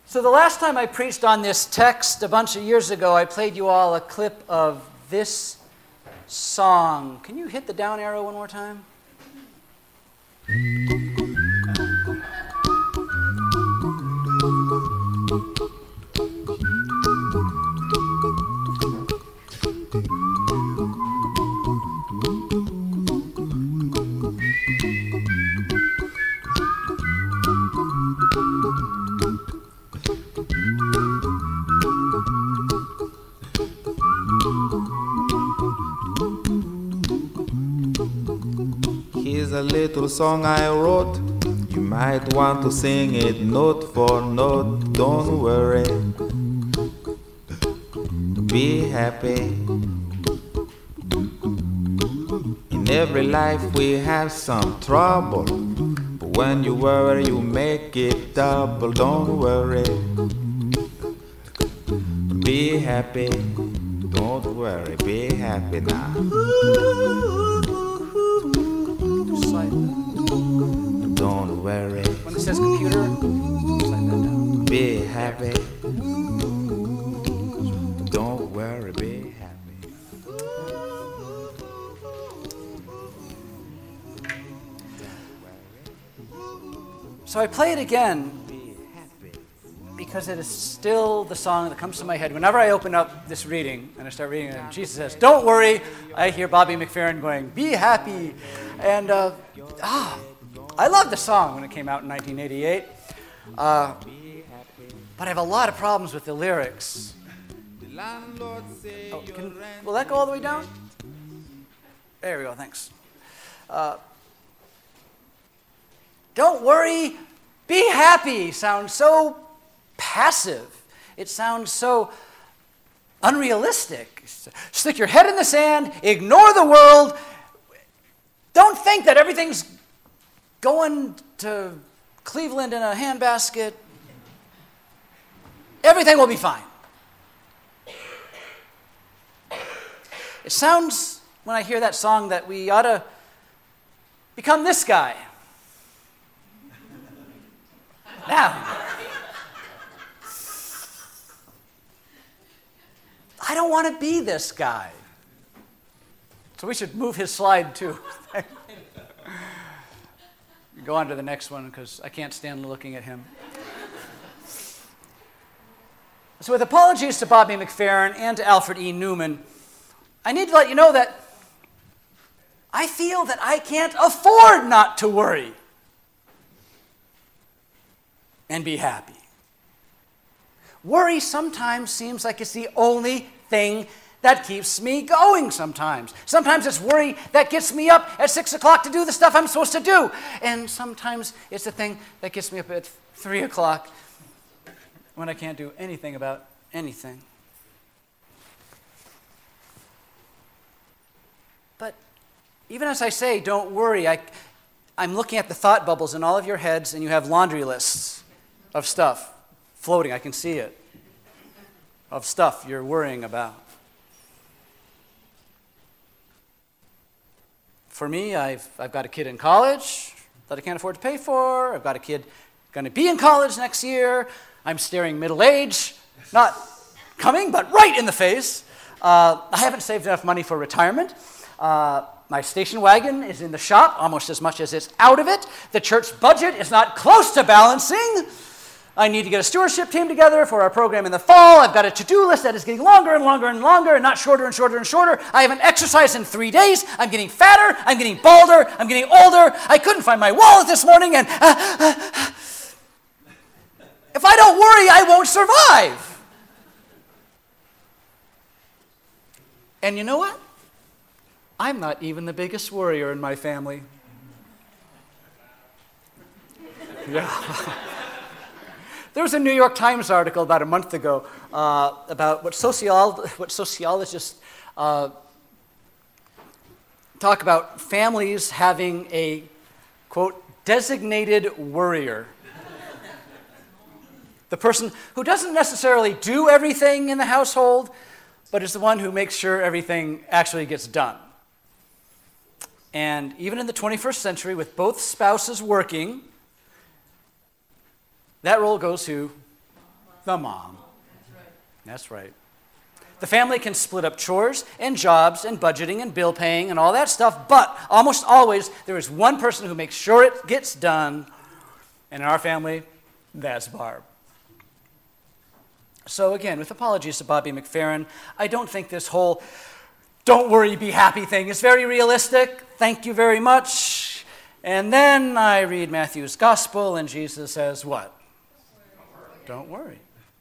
So the last time I preached on this text a bunch of years ago, I played you all a clip of this song. Can you hit the down arrow one more time? Here's a little song I wrote. You might want to sing it note for note. Don't worry, be happy. In every life we have some trouble, but when you worry you make it double. Don't worry, be happy. Don't worry, be happy now. Don't worry. When it says computer, slide that down. Be happy. Don't worry, be happy. So I play it again because it is still the song that comes to my head. Whenever I open up this reading and I start reading it, and Jesus says, "Don't worry," I hear Bobby McFerrin going, "Be happy." And I loved the song when it came out in 1988. But I have a lot of problems with the lyrics. Will that go all the way down? There we go, thanks. Don't worry, be happy sounds so passive. It sounds so unrealistic. Stick your head in the sand, ignore the world. Don't think that everything's going to Cleveland in a handbasket. Everything will be fine. It sounds, when I hear that song, that we ought to become this guy. Now, I don't want to be this guy. So we should move his slide too. Go on to the next one because I can't stand looking at him. So with apologies to Bobby McFerrin and to Alfred E. Newman, I need to let you know that I feel that I can't afford not to worry and be happy. Worry sometimes seems like it's the only thing that keeps me going sometimes. Sometimes it's worry that gets me up at 6 o'clock to do the stuff I'm supposed to do. And sometimes it's the thing that gets me up at 3 o'clock when I can't do anything about anything. But even as I say, don't worry, I'm looking at the thought bubbles in all of your heads, and you have laundry lists of stuff floating. I can see it. Of stuff you're worrying about. For me, I've got a kid in college that I can't afford to pay for. I've got a kid going to be in college next year. I'm staring middle age, not coming, but right in the face. I haven't saved enough money for retirement. My station wagon is in the shop almost as much as it's out of it. The church budget is not close to balancing. I need to get a stewardship team together for our program in the fall. I've got a to-do list that is getting longer and longer and longer and not shorter and shorter and shorter. I haven't exercised in 3 days. I'm getting fatter. I'm getting balder. I'm getting older. I couldn't find my wallet this morning, and if I don't worry, I won't survive. And you know what? I'm not even the biggest worrier in my family. Yeah. There was a New York Times article about a month ago about what sociologists talk about families having a, quote, designated worrier. The person who doesn't necessarily do everything in the household, but is the one who makes sure everything actually gets done. And even in the 21st century, with both spouses working, that role goes to The mom. That's right. The family can split up chores and jobs and budgeting and bill paying and all that stuff, but almost always there is one person who makes sure it gets done, and in our family, that's Barb. So again, with apologies to Bobby McFerrin, I don't think this whole don't worry, be happy thing is very realistic. Thank you very much. And then I read Matthew's gospel, and Jesus says what? Don't worry.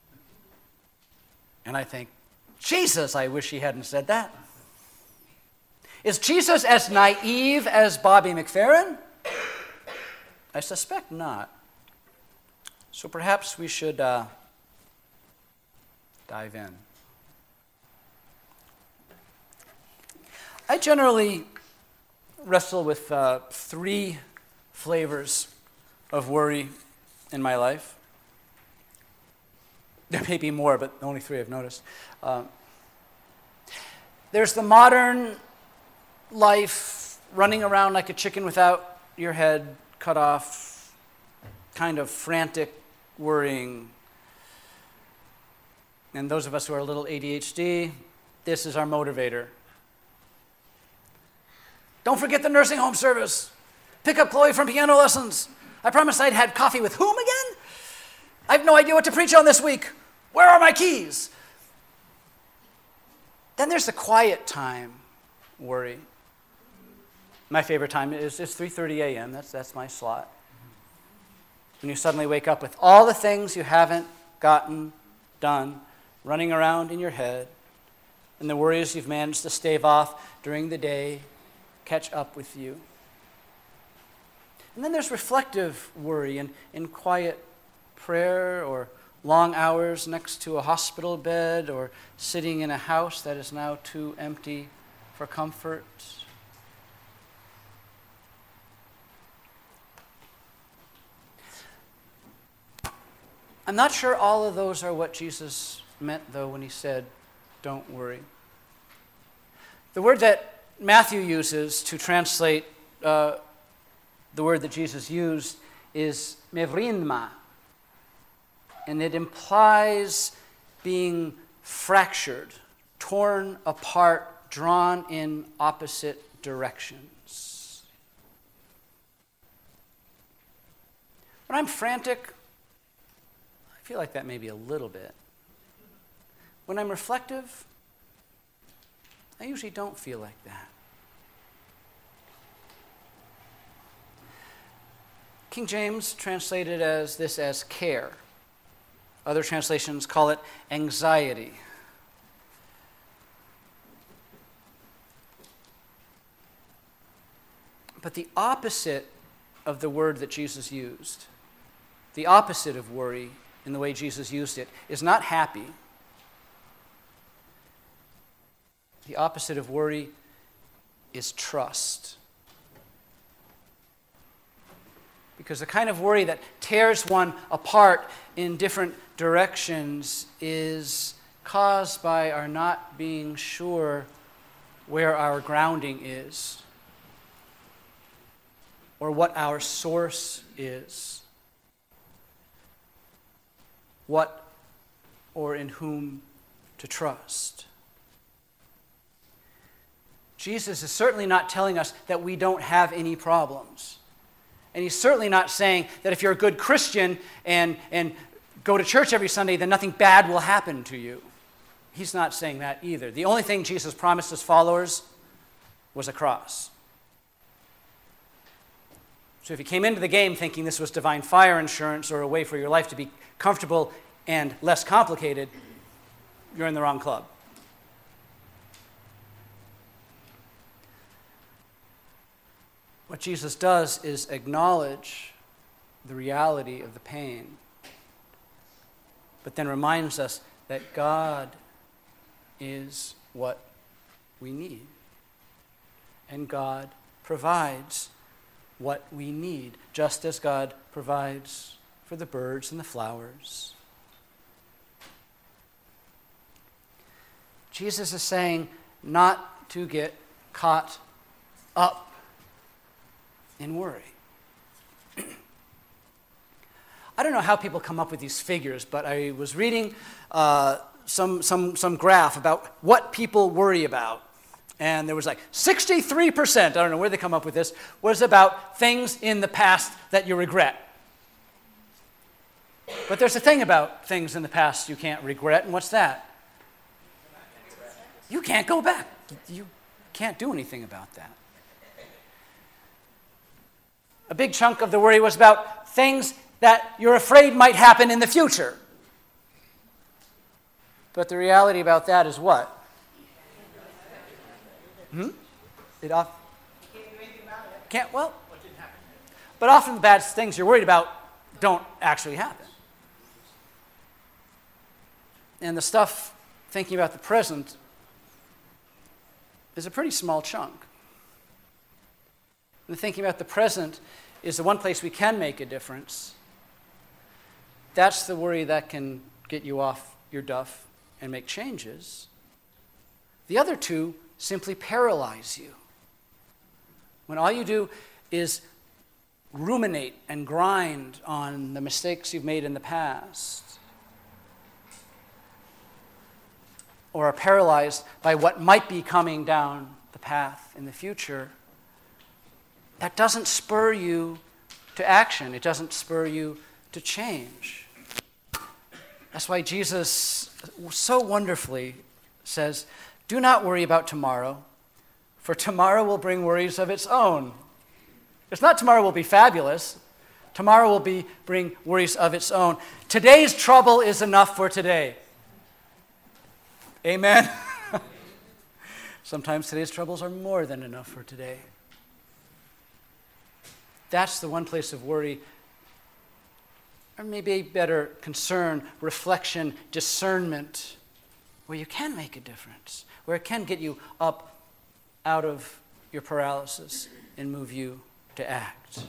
And I think, Jesus, I wish he hadn't said that. Is Jesus as naive as Bobby McFerrin? I suspect not. So perhaps we should dive in. I generally wrestle with 3 flavors of worry in my life. There may be more, but only 3 I've noticed. There's the modern life, running around like a chicken without your head cut off, kind of frantic worrying. And those of us who are a little ADHD, this is our motivator. Don't forget the nursing home service. Pick up Chloe from piano lessons. I promised I'd had coffee with whom again? I have no idea what to preach on this week. Where are my keys? Then there's the quiet time worry. My favorite time is 3:30 a.m. That's my slot. When you suddenly wake up with all the things you haven't gotten done running around in your head, and the worries you've managed to stave off during the day catch up with you. And then there's reflective worry in quiet prayer, or long hours next to a hospital bed, or sitting in a house that is now too empty for comfort. I'm not sure all of those are what Jesus meant, though, when he said, don't worry. The word that Matthew uses to translate the word that Jesus used is mevrinma, and it implies being fractured, torn apart, drawn in opposite directions. When I'm frantic, I feel like that maybe a little bit. When I'm reflective, I usually don't feel like that. King James translated this as care. Other translations call it anxiety. But the opposite of the word that Jesus used, the opposite of worry in the way Jesus used it, is not happy. The opposite of worry is trust. Because the kind of worry that tears one apart in different directions is caused by our not being sure where our grounding is, or what our source is, what or in whom to trust. Jesus is certainly not telling us that we don't have any problems. And he's certainly not saying that if you're a good Christian and go to church every Sunday, then nothing bad will happen to you. He's not saying that either. The only thing Jesus promised his followers was a cross. So if you came into the game thinking this was divine fire insurance or a way for your life to be comfortable and less complicated, you're in the wrong club. What Jesus does is acknowledge the reality of the pain, but then reminds us that God is what we need. And God provides what we need, just as God provides for the birds and the flowers. Jesus is saying not to get caught up in worry. I don't know how people come up with these figures, but I was reading some graph about what people worry about. And there was like 63%, I don't know where they come up with this, was about things in the past that you regret. But there's a thing about things in the past you can't regret, and what's that? You can't go back. You can't do anything about that. A big chunk of the worry was about things that you're afraid might happen in the future. But the reality about that is what? But often the bad things you're worried about don't actually happen. And the stuff thinking about the present is a pretty small chunk. And thinking about the present is the one place we can make a difference. That's the worry that can get you off your duff and make changes. The other two simply paralyze you. When all you do is ruminate and grind on the mistakes you've made in the past, or are paralyzed by what might be coming down the path in the future, that doesn't spur you to action. It doesn't spur you to change. That's why Jesus so wonderfully says, "Do not worry about tomorrow, for tomorrow will bring worries of its own." It's not tomorrow will be fabulous. Tomorrow will bring worries of its own. Today's trouble is enough for today. Amen? Sometimes today's troubles are more than enough for today. That's the one place of worry, or maybe better, concern, reflection, discernment, where you can make a difference, where it can get you up out of your paralysis and move you to act.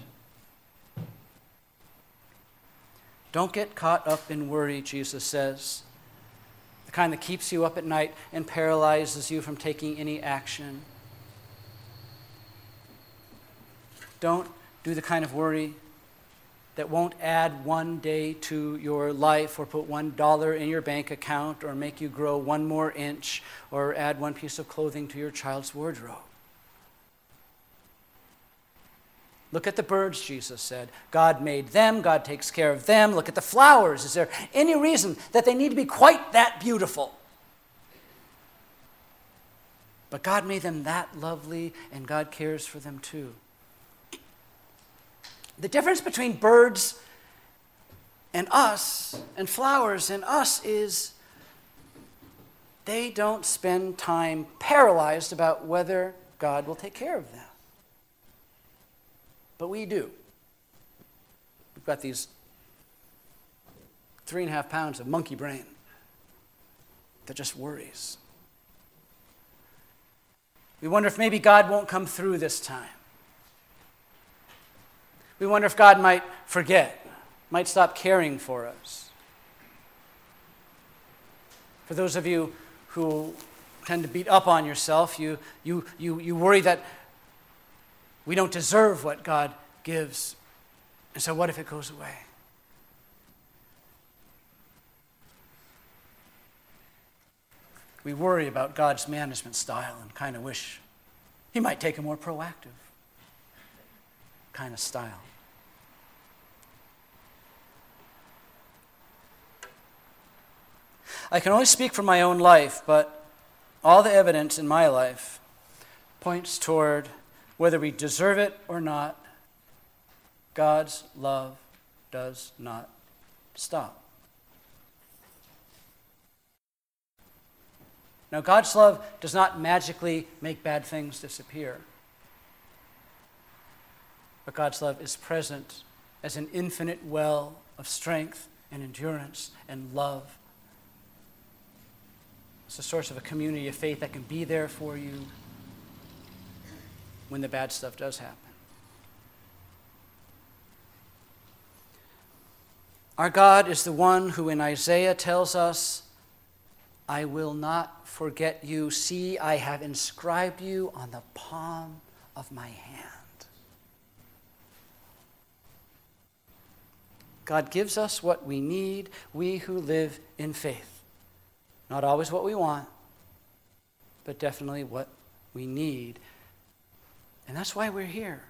Don't get caught up in worry, Jesus says. The kind that keeps you up at night and paralyzes you from taking any action. Don't do the kind of worry that won't add one day to your life, or put $1 in your bank account, or make you grow one more inch, or add one piece of clothing to your child's wardrobe. Look at the birds, Jesus said. God made them. God takes care of them. Look at the flowers. Is there any reason that they need to be quite that beautiful? But God made them that lovely, and God cares for them too. The difference between birds and us, and flowers and us, is they don't spend time paralyzed about whether God will take care of them. But we do. We've got these 3.5 pounds of monkey brain that just worries. We wonder if maybe God won't come through this time. We wonder if God might forget, might stop caring for us. For those of you who tend to beat up on yourself, you worry that we don't deserve what God gives. And so what if it goes away? We worry about God's management style and kind of wish He might take a more proactive kind of style. I can only speak for my own life, but all the evidence in my life points toward, whether we deserve it or not, God's love does not stop. Now, God's love does not magically make bad things disappear. But God's love is present as an infinite well of strength and endurance and love. It's a source of a community of faith that can be there for you when the bad stuff does happen. Our God is the one who in Isaiah tells us, "I will not forget you. See, I have inscribed you on the palm of my hand." God gives us what we need, we who live in faith. Not always what we want, but definitely what we need. And that's why we're here.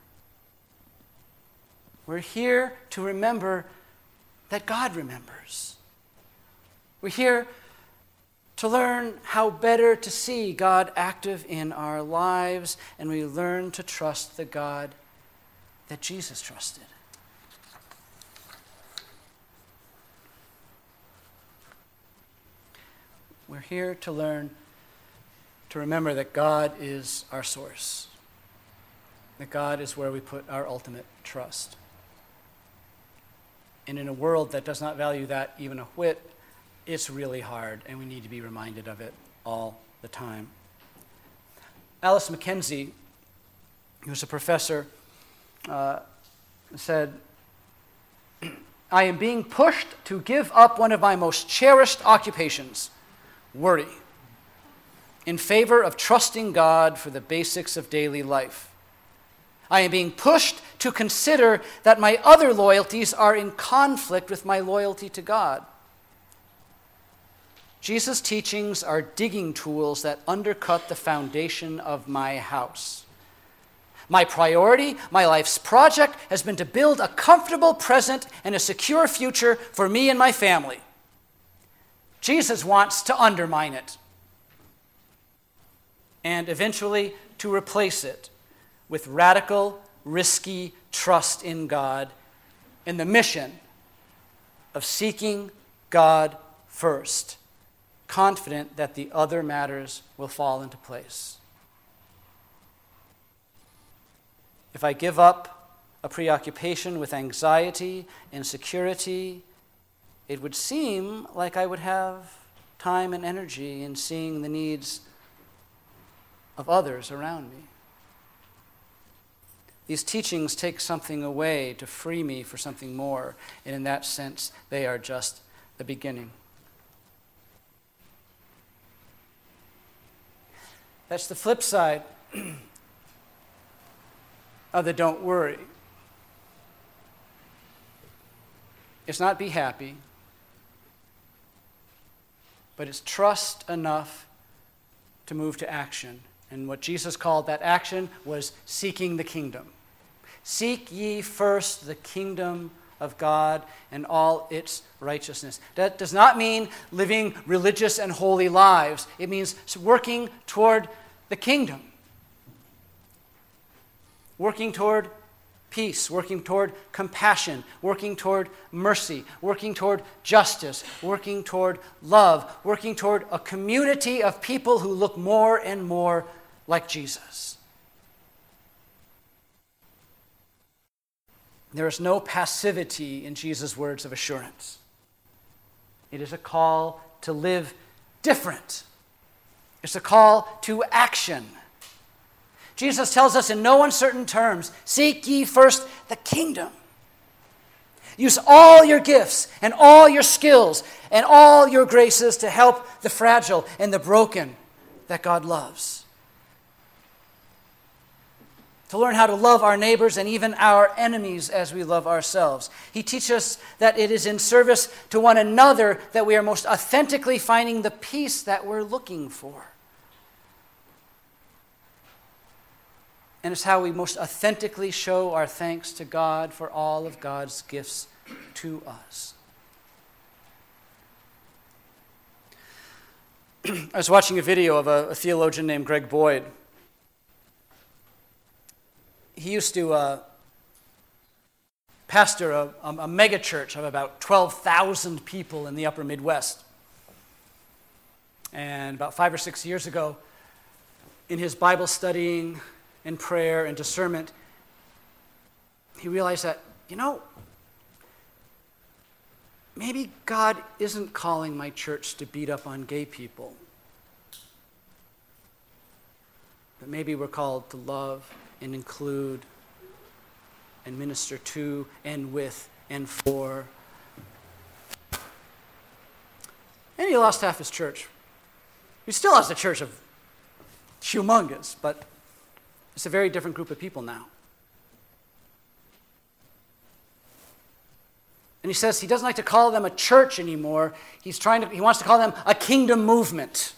We're here to remember that God remembers. We're here to learn how better to see God active in our lives, and we learn to trust the God that Jesus trusted. We're here to learn to remember that God is our source, that God is where we put our ultimate trust. And in a world that does not value that even a whit, it's really hard, and we need to be reminded of it all the time. Alice McKenzie, who's a professor, said, "I am being pushed to give up one of my most cherished occupations, worry, in favor of trusting God for the basics of daily life. I am being pushed to consider that my other loyalties are in conflict with my loyalty to God. Jesus' teachings are digging tools that undercut the foundation of my house. My priority, my life's project, has been to build a comfortable present and a secure future for me and my family. Jesus wants to undermine it and eventually to replace it with radical, risky trust in God and the mission of seeking God first, confident that the other matters will fall into place. If I give up a preoccupation with anxiety and security, it would seem like I would have time and energy in seeing the needs of others around me. These teachings take something away to free me for something more, and in that sense, they are just the beginning." That's the flip side of the don't worry. It's not be happy, but it's trust enough to move to action. And what Jesus called that action was seeking the kingdom. Seek ye first the kingdom of God and all its righteousness. That does not mean living religious and holy lives. It means working toward the kingdom. Working toward peace, working toward compassion, working toward mercy, working toward justice, working toward love, working toward a community of people who look more and more like Jesus. There is no passivity in Jesus' words of assurance. It is a call to live different. It's a call to action. Jesus tells us in no uncertain terms, seek ye first the kingdom. Use all your gifts and all your skills and all your graces to help the fragile and the broken that God loves. To learn how to love our neighbors and even our enemies as we love ourselves. He teaches us that it is in service to one another that we are most authentically finding the peace that we're looking for. And it's how we most authentically show our thanks to God for all of God's gifts to us. I was watching a video of a theologian named Greg Boyd. He used to pastor a mega church of about 12,000 people in the upper Midwest. And about 5 or 6 years ago, in his Bible studying and prayer and discernment, he realized that, maybe God isn't calling my church to beat up on gay people. But maybe we're called to love and include and minister to and with and for. And he lost half his church. He still has a church of humongous, but it's a very different group of people now. And he says he doesn't like to call them a church anymore. He wants to call them a kingdom movement.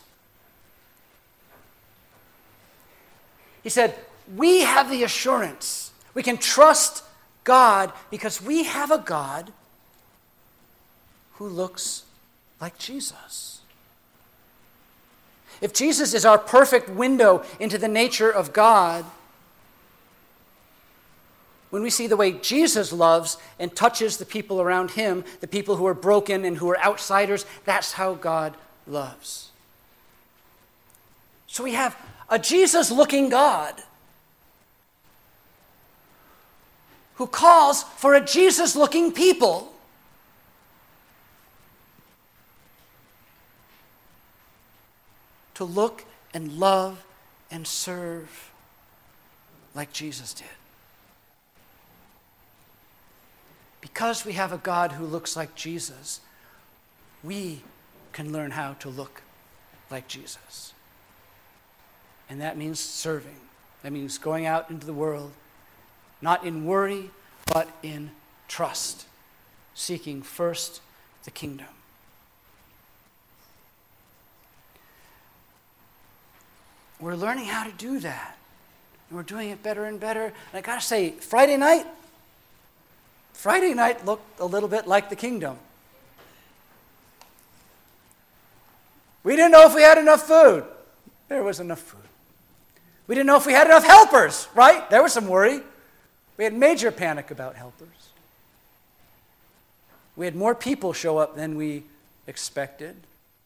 He said, we have the assurance. We can trust God because we have a God who looks like Jesus. If Jesus is our perfect window into the nature of God, when we see the way Jesus loves and touches the people around him, the people who are broken and who are outsiders, that's how God loves. So we have a Jesus-looking God who calls for a Jesus-looking people to look and love and serve like Jesus did. Because we have a God who looks like Jesus, we can learn how to look like Jesus. And that means serving. That means going out into the world, not in worry, but in trust, seeking first the kingdom. We're learning how to do that. And we're doing it better and better. And I got to say, Friday night looked a little bit like the kingdom. We didn't know if we had enough food. There was enough food. We didn't know if we had enough helpers, right? There was some worry. We had major panic about helpers. We had more people show up than we expected.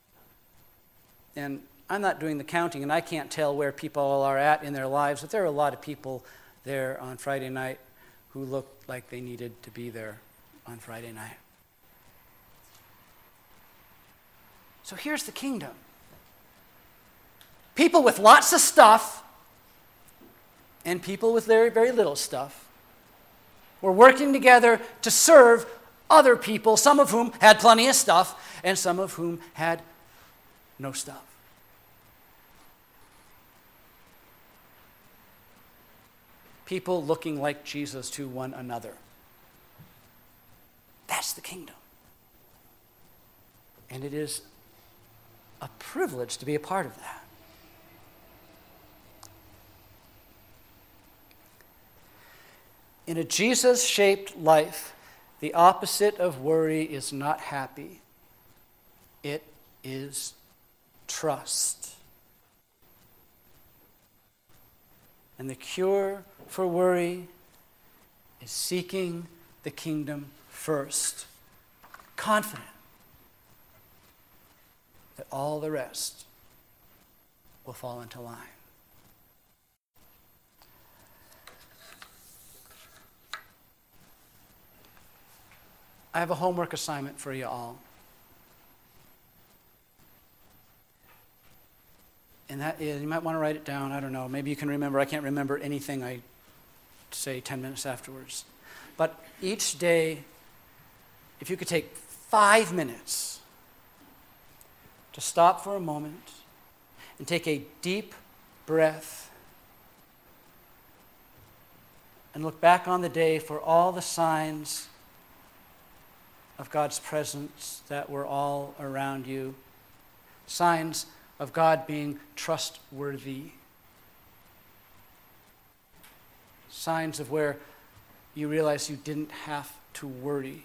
And I'm not doing the counting, and I can't tell where people are at in their lives, but there are a lot of people there on Friday night who looked like they needed to be there on Friday night. So here's the kingdom. People with lots of stuff and people with very, very little stuff were working together to serve other people, some of whom had plenty of stuff and some of whom had no stuff. People looking like Jesus to one another. That's the kingdom. And it is a privilege to be a part of that. In a Jesus-shaped life, the opposite of worry is not happy. It is trust. And the cure for worry is seeking the kingdom first, confident that all the rest will fall into line. I have a homework assignment for you all. And that is, you might want to write it down, I don't know, maybe you can remember. I can't remember anything I say 10 minutes afterwards. But each day, if you could take 5 minutes to stop for a moment and take a deep breath and look back on the day for all the signs of God's presence that were all around you, signs of God being trustworthy, signs of where you realize you didn't have to worry.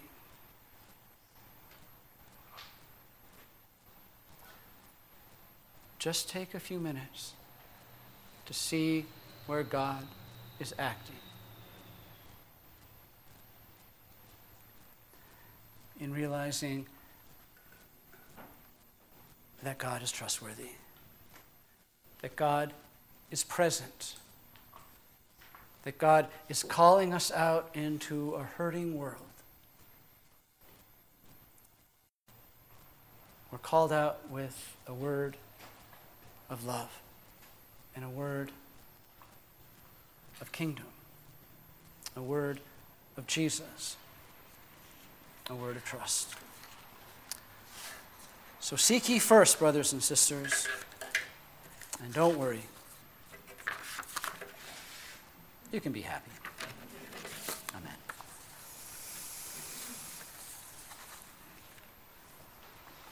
Just take a few minutes to see where God is acting. In realizing that God is trustworthy, that God is present, that God is calling us out into a hurting world. We're called out with a word of love and a word of kingdom, a word of Jesus, a word of trust. So seek ye first, brothers and sisters, and don't worry. You can be happy.